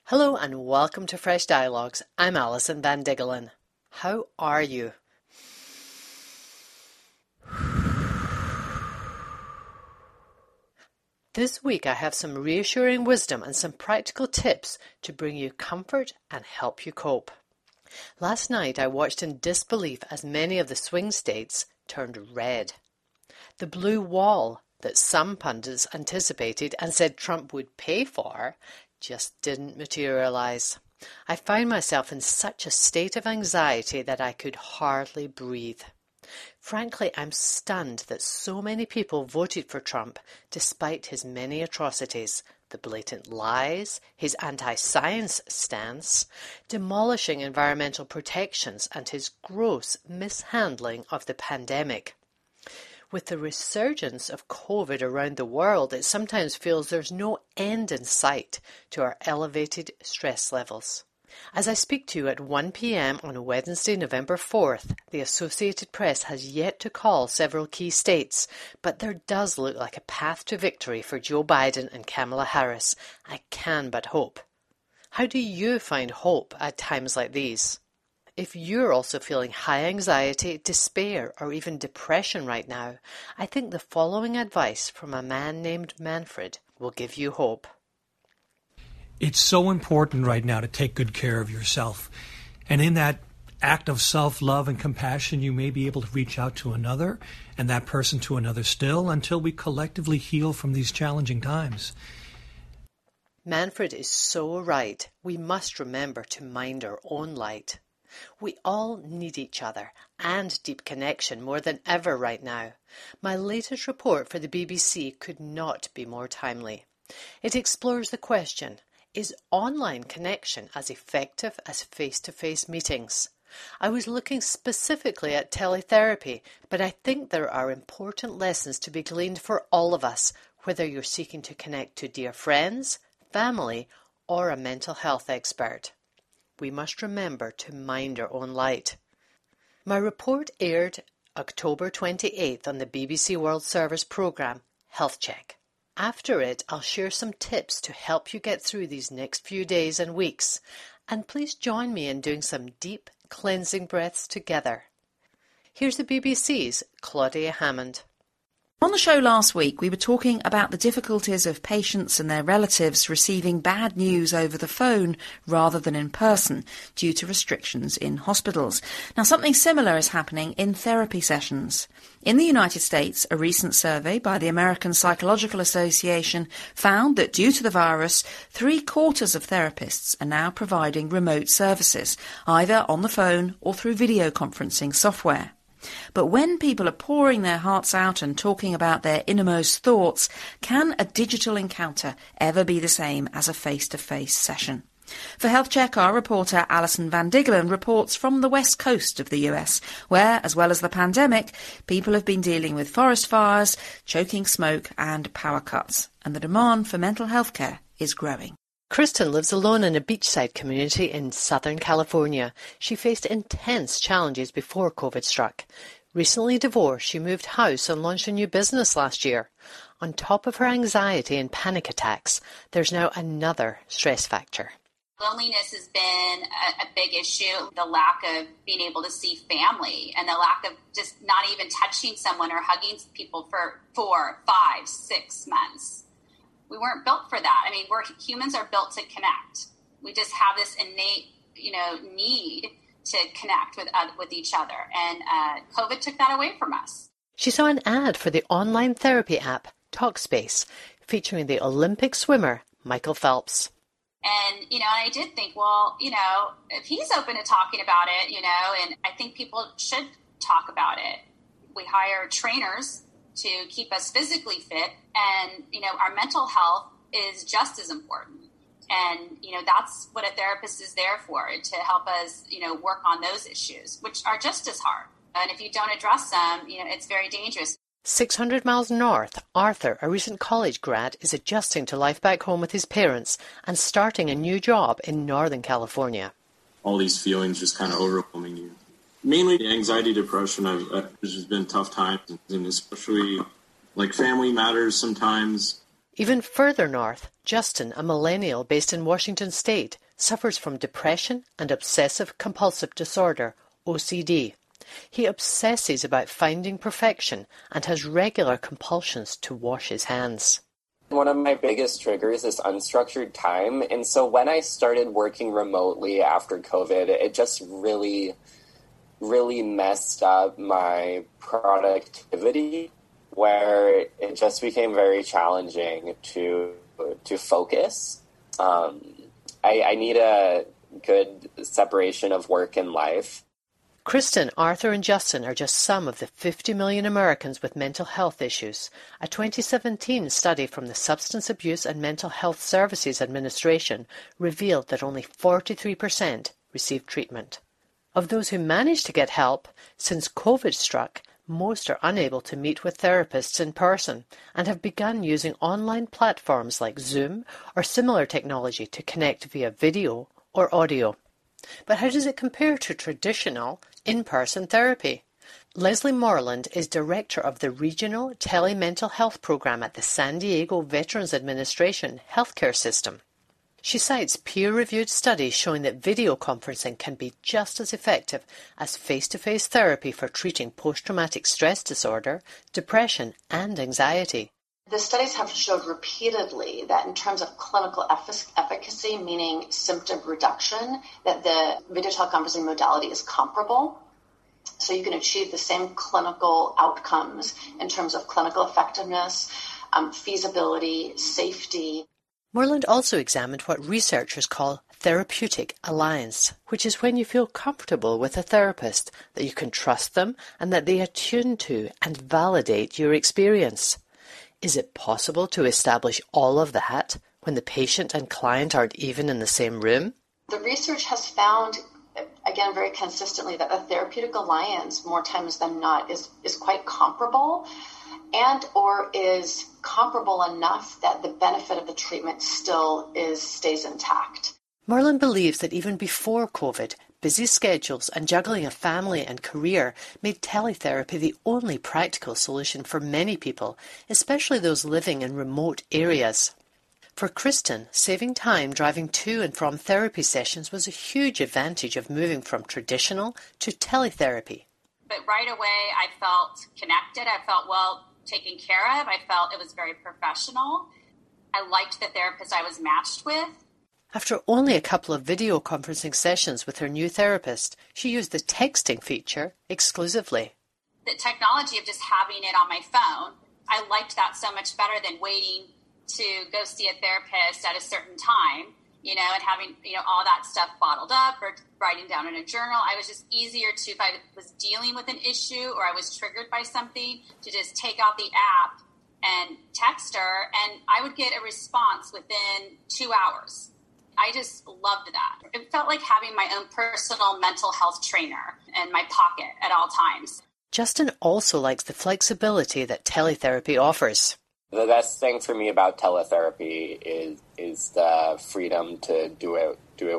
Hello and welcome to Fresh Dialogues. I'm Alison Van Diggelen. How are you? This week I have some reassuring wisdom and some practical tips to bring you comfort and help you cope. Last night I watched in disbelief as many of the swing states turned red. The blue wall that some pundits anticipated and said Trump would pay for just didn't materialize. I found myself in such a state of anxiety that I could hardly breathe. Frankly, I'm stunned that so many people voted for Trump despite his many atrocities, the blatant lies, his anti-science stance, demolishing environmental protections, and his gross mishandling of the pandemic. With the resurgence of COVID around the world, it sometimes feels there's no end in sight to our elevated stress levels. As I speak to you at 1 p.m. on Wednesday, November 4th, the Associated Press has yet to call several key states, but there does look like a path to victory for Joe Biden and Kamala Harris. I can but hope. How do you find hope at times like these? If you're also feeling high anxiety, despair, or even depression right now, I think the following advice from a man named Manfred will give you hope. It's so important right now to take good care of yourself. And in that act of self-love and compassion, you may be able to reach out to another, and that person to another still, until we collectively heal from these challenging times. Manfred is so right. We must remember to mind our own light. We all need each other and deep connection more than ever right now. My latest report for the BBC could not be more timely. It explores the question, is online connection as effective as face-to-face meetings? I was looking specifically at teletherapy, but I think there are important lessons to be gleaned for all of us, whether you're seeking to connect to dear friends, family, or a mental health expert. We must remember to mind our own light. My report aired October 28th on the BBC World Service programme, Health Check. After it, I'll share some tips to help you get through these next few days and weeks. And please join me in doing some deep cleansing breaths together. Here's the BBC's Claudia Hammond. On the show last week, we were talking about the difficulties of patients and their relatives receiving bad news over the phone rather than in person due to restrictions in hospitals. Now, something similar is happening in therapy sessions. In the United States, a recent survey by the American Psychological Association found that due to the virus, 3/4 of therapists are now providing remote services, either on the phone or through video conferencing software. But when people are pouring their hearts out and talking about their innermost thoughts, can a digital encounter ever be the same as a face-to-face session? For Health Check, our reporter Alison Van Diggelen reports from the west coast of the US, where, as well as the pandemic, people have been dealing with forest fires, choking smoke and power cuts, and the demand for mental health care is growing. Kristen lives alone in a beachside community in Southern California. She faced intense challenges before COVID struck. Recently divorced, she moved house and launched a new business last year. On top of her anxiety and panic attacks, there's now another stress factor. Loneliness has been a big issue. The lack of being able to see family and the lack of just not even touching someone or hugging people for 4, 5, 6 months. We weren't built for that. I mean, humans are built to connect. We just have this innate, need to connect with each other. And COVID took that away from us. She saw an ad for the online therapy app, TalkSpace, featuring the Olympic swimmer, Michael Phelps. And, I did think, well, if he's open to talking about it, and I think people should talk about it. We hire trainers to keep us physically fit, and our mental health is just as important, and that's what a therapist is there for, to help us work on those issues, which are just as hard, and if you don't address them, it's very dangerous. 600 miles north, Arthur, a recent college grad, is adjusting to life back home with his parents and starting a new job in Northern California. All these feelings just kind of overwhelming you. Mainly the anxiety, depression. There's just been tough times, and especially like family matters sometimes. Even further north, Justin, a millennial based in Washington State, suffers from depression and obsessive-compulsive disorder, OCD. He obsesses about finding perfection and has regular compulsions to wash his hands. One of my biggest triggers is unstructured time, and so when I started working remotely after COVID, it just really messed up my productivity, where it just became very challenging to focus. I need a good separation of work and life. Kristen, Arthur and Justin are just some of the 50 million Americans with mental health issues. A 2017 study from the Substance Abuse and Mental Health Services Administration revealed that only 43% received treatment. Of those who managed to get help, since COVID struck, most are unable to meet with therapists in person and have begun using online platforms like Zoom or similar technology to connect via video or audio. But how does it compare to traditional in-person therapy? Leslie Moreland is director of the Regional Telemental Health Program at the San Diego Veterans Administration healthcare system. She cites peer-reviewed studies showing that video conferencing can be just as effective as face-to-face therapy for treating post-traumatic stress disorder, depression, and anxiety. The studies have showed repeatedly that in terms of clinical efficacy, meaning symptom reduction, that the video teleconferencing modality is comparable. So you can achieve the same clinical outcomes in terms of clinical effectiveness, feasibility, safety. Moreland also examined what researchers call therapeutic alliance, which is when you feel comfortable with a therapist, that you can trust them, and that they attune to and validate your experience. Is it possible to establish all of that when the patient and client aren't even in the same room? The research has found, again, very consistently, that a therapeutic alliance, more times than not, is quite comparable and or is comparable enough that the benefit of the treatment still stays intact. Moreland believes that even before COVID, busy schedules and juggling a family and career made teletherapy the only practical solution for many people, especially those living in remote areas. For Kristen, saving time driving to and from therapy sessions was a huge advantage of moving from traditional to teletherapy. But right away, I felt connected. I felt well taken care of. I felt it was very professional. I liked the therapist I was matched with. After only a couple of video conferencing sessions with her new therapist, she used the texting feature exclusively. The technology of just having it on my phone, I liked that so much better than waiting to go see a therapist at a certain time, and having, all that stuff bottled up or writing down in a journal. I was just easier to, if I was dealing with an issue or I was triggered by something, to just take out the app and text her, and I would get a response within 2 hours. I just loved that. It felt like having my own personal mental health trainer in my pocket at all times. Justin also likes the flexibility that teletherapy offers. The best thing for me about teletherapy is the freedom to do it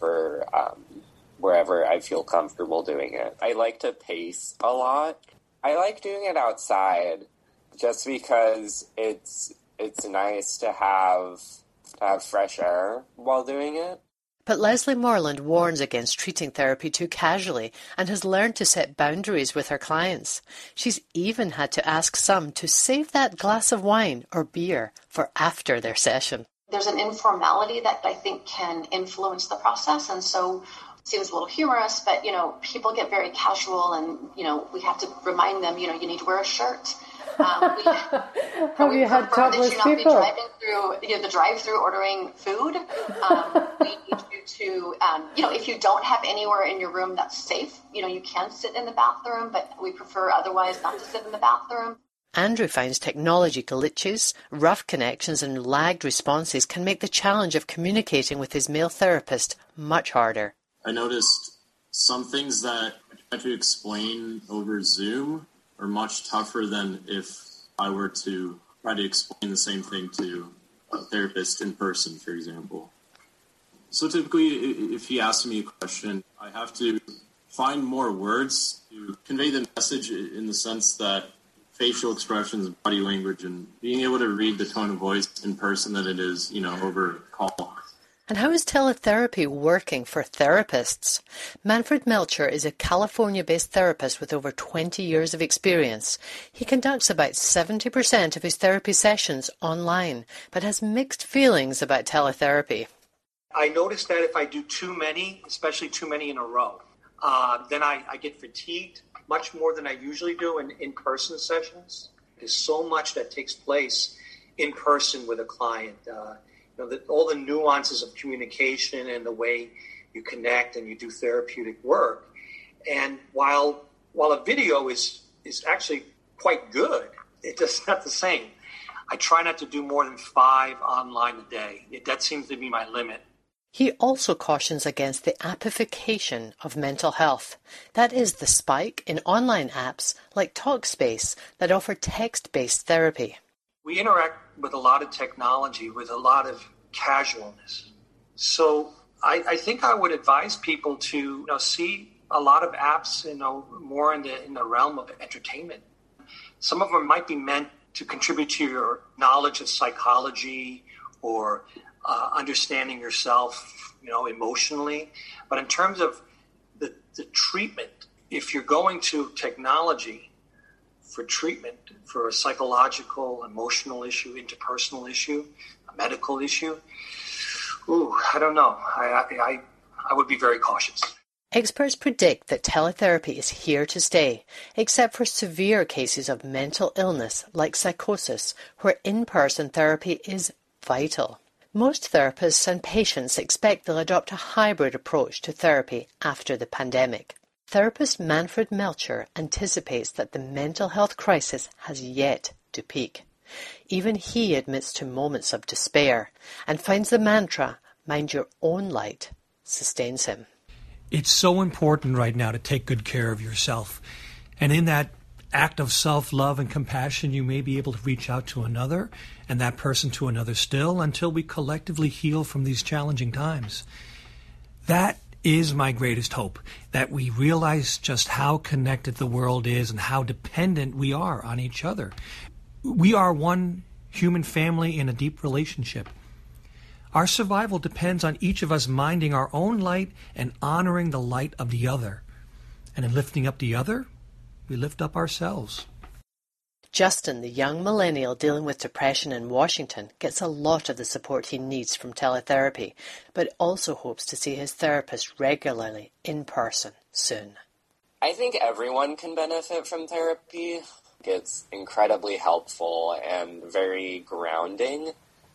wherever I feel comfortable doing it. I like to pace a lot. I like doing it outside just because it's nice to have fresh air while doing it. But Leslie Moreland warns against treating therapy too casually and has learned to set boundaries with her clients. She's even had to ask some to save that glass of wine or beer for after their session. There's an informality that I think can influence the process, and so it seems a little humorous, but, people get very casual and, we have to remind them, you need to wear a shirt. Have you had topless people? Be driving through, the drive-through ordering food. We need you to, if you don't have anywhere in your room that's safe, you can sit in the bathroom, but we prefer otherwise not to sit in the bathroom. Andrew finds technology glitches, rough connections and lagged responses can make the challenge of communicating with his male therapist much harder. I noticed some things that I try to explain over Zoom are much tougher than if I were to try to explain the same thing to a therapist in person, for example. So typically, if he asks me a question, I have to find more words to convey the message in the sense that facial expressions, body language, and being able to read the tone of voice in person than it is, over call. And how is teletherapy working for therapists? Manfred Melcher is a California-based therapist with over 20 years of experience. He conducts about 70% of his therapy sessions online, but has mixed feelings about teletherapy. I noticed that if I do too many, especially too many in a row, then I get fatigued much more than I usually do in in-person sessions. There's so much that takes place in person with a client. All the nuances of communication and the way you connect and you do therapeutic work. And while a video is actually quite good, it's just not the same. I try not to do more than 5 online a day. That seems to be my limit. He also cautions against the appification of mental health. That is the spike in online apps like Talkspace that offer text-based therapy. We interact with a lot of technology, with a lot of casualness. So I think I would advise people to see a lot of apps, more in the realm of entertainment. Some of them might be meant to contribute to your knowledge of psychology or understanding yourself, emotionally. But in terms of the treatment, if you're going to technology for treatment, for a psychological, emotional issue, interpersonal issue, a medical issue, I don't know. I would be very cautious. Experts predict that teletherapy is here to stay, except for severe cases of mental illness like psychosis, where in-person therapy is vital. Most therapists and patients expect they'll adopt a hybrid approach to therapy after the pandemic. Therapist Manfred Melcher anticipates that the mental health crisis has yet to peak. Even he admits to moments of despair and finds the mantra, "Mind your own light," sustains him. It's so important right now to take good care of yourself. And in that act of self-love and compassion, you may be able to reach out to another and that person to another still until we collectively heal from these challenging times. That is my greatest hope, that we realize just how connected the world is and how dependent we are on each other. We are one human family in a deep relationship. Our survival depends on each of us minding our own light and honoring the light of the other. And in lifting up the other, we lift up ourselves. Justin, the young millennial dealing with depression in Washington, gets a lot of the support he needs from teletherapy, but also hopes to see his therapist regularly in person soon. I think everyone can benefit from therapy. It's incredibly helpful and very grounding.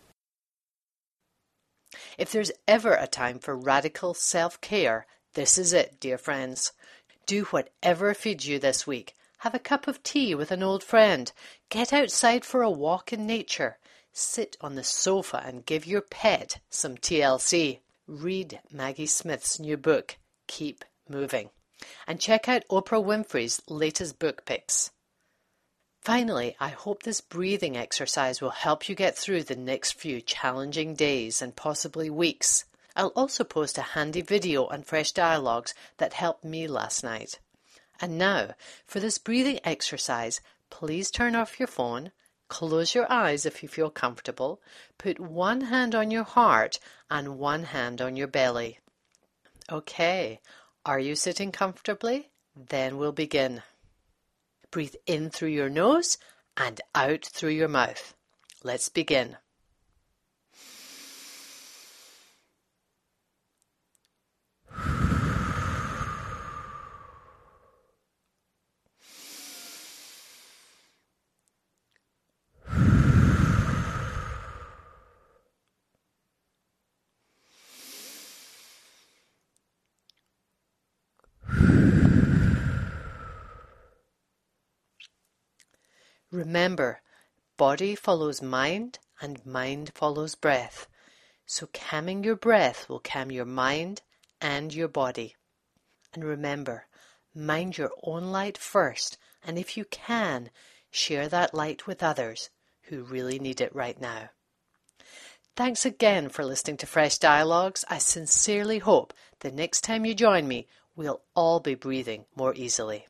If there's ever a time for radical self-care, this is it, dear friends. Do whatever feeds you this week. Have a cup of tea with an old friend. Get outside for a walk in nature. Sit on the sofa and give your pet some TLC. Read Maggie Smith's new book, Keep Moving. And check out Oprah Winfrey's latest book picks. Finally, I hope this breathing exercise will help you get through the next few challenging days and possibly weeks. I'll also post a handy video on Fresh Dialogues that helped me last night. And now, for this breathing exercise, please turn off your phone, close your eyes if you feel comfortable, put one hand on your heart and one hand on your belly. Okay, are you sitting comfortably? Then we'll begin. Breathe in through your nose and out through your mouth. Let's begin. Remember, body follows mind and mind follows breath. So calming your breath will calm your mind and your body. And remember, mind your own light first, and if you can, share that light with others who really need it right now. Thanks again for listening to Fresh Dialogues. I sincerely hope the next time you join me, we'll all be breathing more easily.